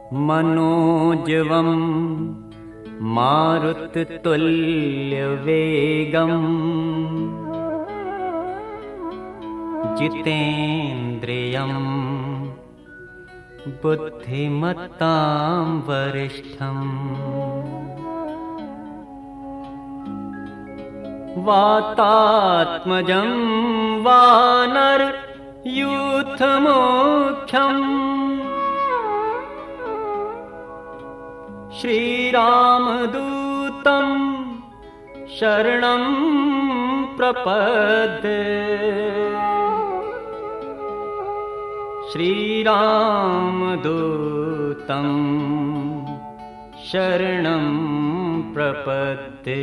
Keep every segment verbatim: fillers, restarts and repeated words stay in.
मनोजवं मारुततुल्यवेगम् जितेन्द्रियं बुद्धिमतां वरिष्ठम् वातात्मजं वानरयूथमुख्यम् श्रीरामदूतं शरणं प्रपद्ये। श्रीरामदूतं शरणं प्रपद्ये।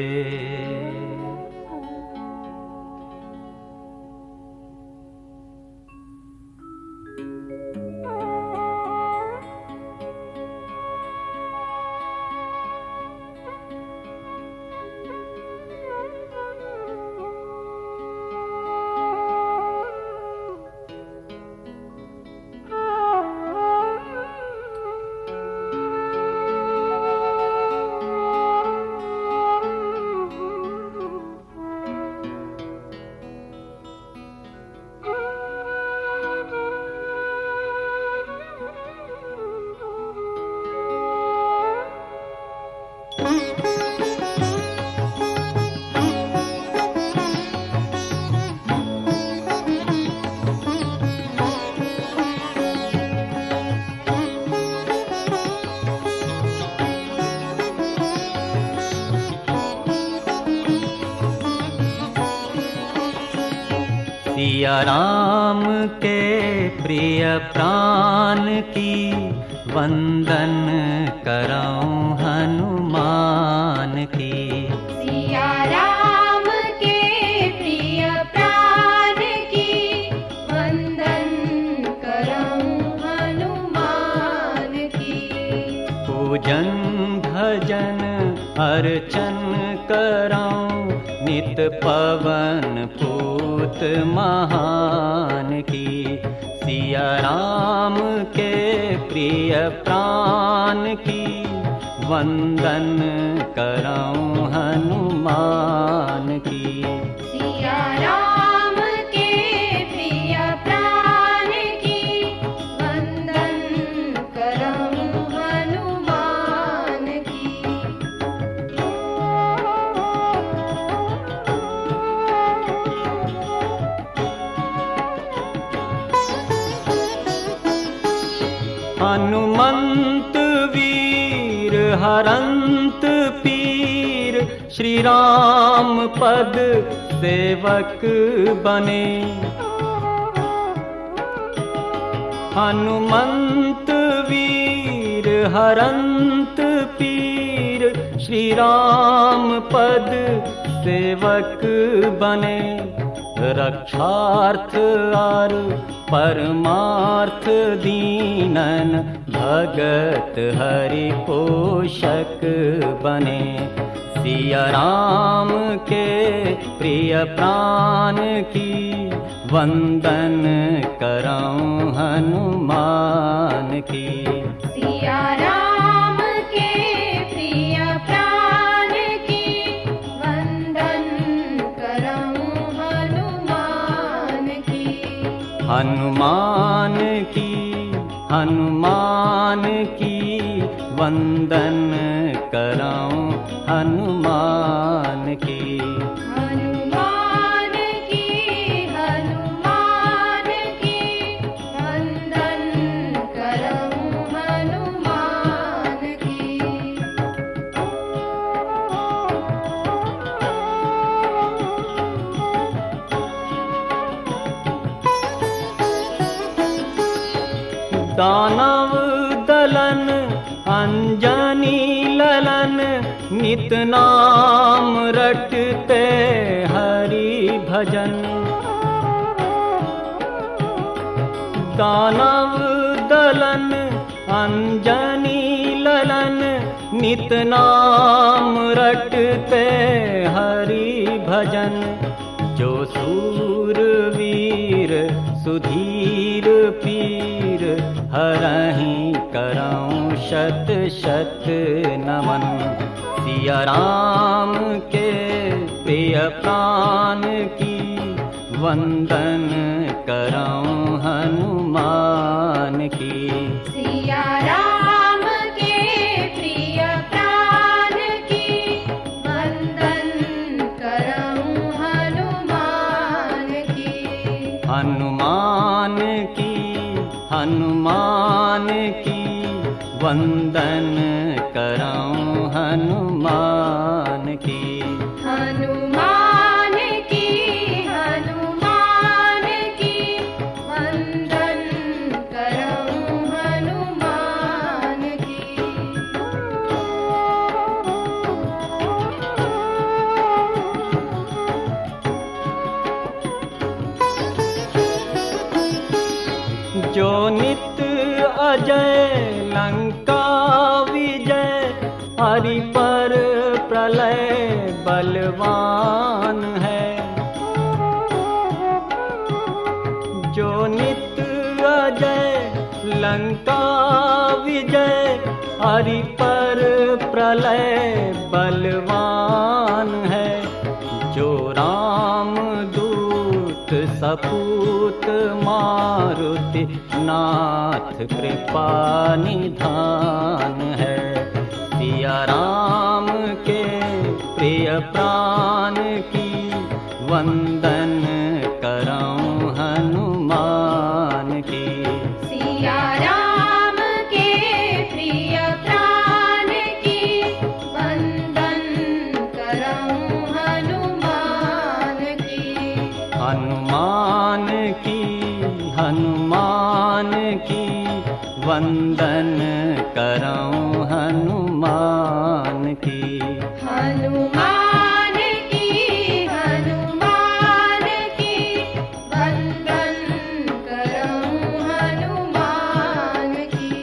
सिया राम के प्रिय प्राण की वंदन करऊं हनुमान की। सिया राम के प्रिय प्राण की वंदन करऊं हनुमान की। पूजन भजन अर्चन करऊं नित पवन पूत महान की। सिया राम के प्रिय प्राण की वंदन करऊं हनुमान की। सिया राम के प्रिय प्राण की वंदन करऊं हनुमान की। हनुमंत वीर हरंत पीर श्री राम पद सेवक बने। हनुमंत वीर हरंत पीर श्री राम पद सेवक बने। रक्षार्थ और परमार्थ दीनन भगत हरि पोषक बने। सिया राम के प्रिय प्राण की वंदन करऊं हनुमान की। सिया राम के प्रिय प्राण की वंदन करऊं हनुमान की। हनुमान की हनुमान की वंदन करऊं हनुमान की। हनुमान की हनुमान की वंदन करऊं हनुमान की। दानव दलन अंजनी ललन नित नाम रटते हरि भजन। दानव दलन अंजनी ललन नित नाम रटते हरि भजन। जो सूरवीर सुधीर पीर हरहि करऊं शत शत नमन। सिया राम के प्रिय प्राण की वंदन करऊं हनुमान की। सिया राम के प्रिय प्राण की वंदन करऊं हनुमान की। हनुमान की हनुमान की वंदन करऊं हनुमान की। हनुमान की हनुमान की वंदन करऊं हनुमान की। जो नित अजय लंका विजय हरि पर प्रलय बलवान है। जो नित अजय लंका विजय हरि पर प्रलय बलवान है। जो राम दूत सपूत मारुति नाथ कृपा निधान है। सिया राम के प्रिय प्राण की वंदन करऊं हनुमान की। सिया राम के प्रिय प्राण की वंदन करऊं हनुमान की। हनुमान की हनुमान की वंदन करऊं हनुमान की। हनुमान की हनुमान की वंदन करऊं हनुमान की।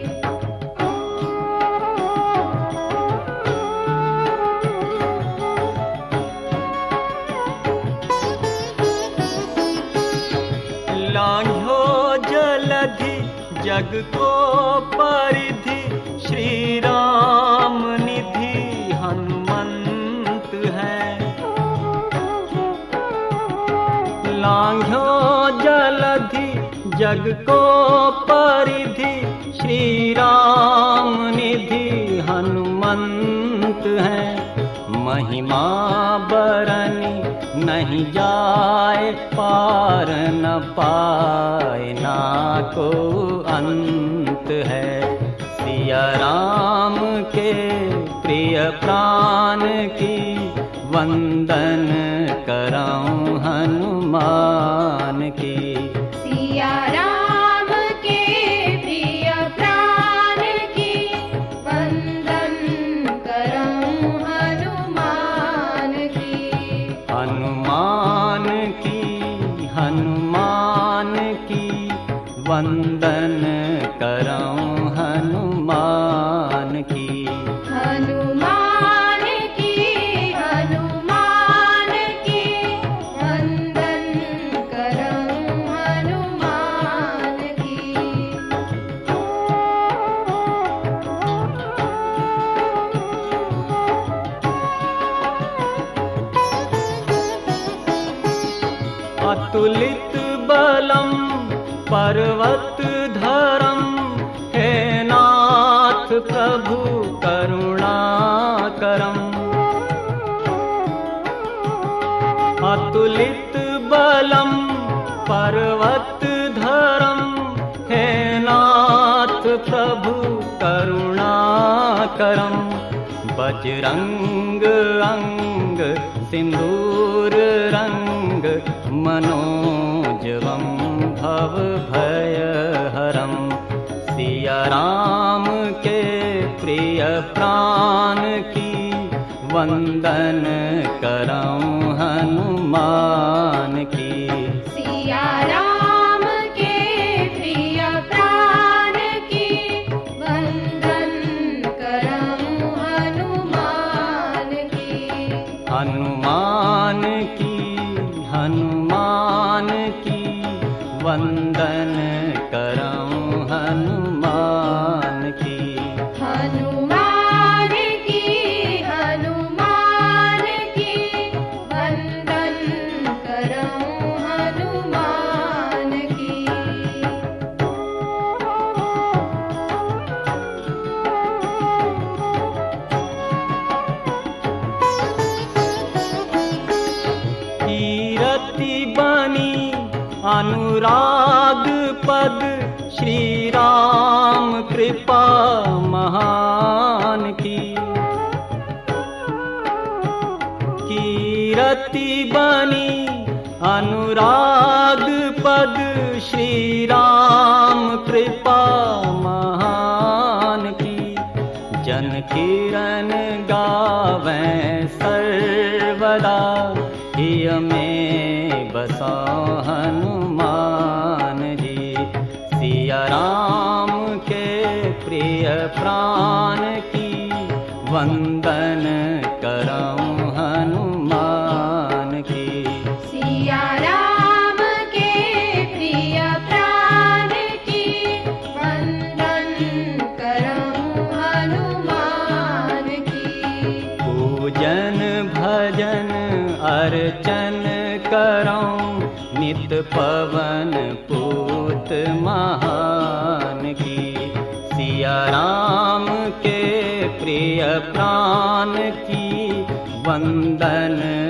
लांघो जलधि जग को परिधि श्री राम निधि हनुमंत है। लांघो जलधि जग को परिधि श्री राम निधि हनुमंत है। महिमा बरनी नहीं जाए पार न पाए ना को अंत है। सिया राम के प्रिय प्राण की वंदन करऊं हनुमान की। सिया राम के प्रिय प्राण की वंदन करऊं हनुमान की। हनुमान की हनुमान की वंदन करऊं हनुमान की। हनुमान की हनुमान की वंदन करऊं हनुमान की। अतुलित बलम पर्वत धरम हे नाथ प्रभु करुणा करम। अतुलित बलम पर्वत धरम हे नाथ प्रभु करुणा करम। बजरंग अंग सिंदूर रंग मनोजवम भव भय हरम। सिया राम के प्रिय प्राण की वंदन करऊं हनुमान की। सिया राम के प्रिय प्राण की वंदन करऊं हनुमान की। हनुमान की हनुमान की वंदन करऊं हनुमान की। अनुराग पद श्री राम कृपा महान की। कीरति बनी अनुराग पद श्री राम कृपा महान की। जन किरण गावें सर्वदा हिय में बसा हनुमान जी। सिया राम के प्रिय प्राण की वंदन करऊं हनुमान की। सिया राम के प्रिय प्राण की वंदन करऊं हनुमान की। पूजन भजन अर्चन करऊं नित पवन पूत महान की। सिया राम के प्रिय प्राण की वंदन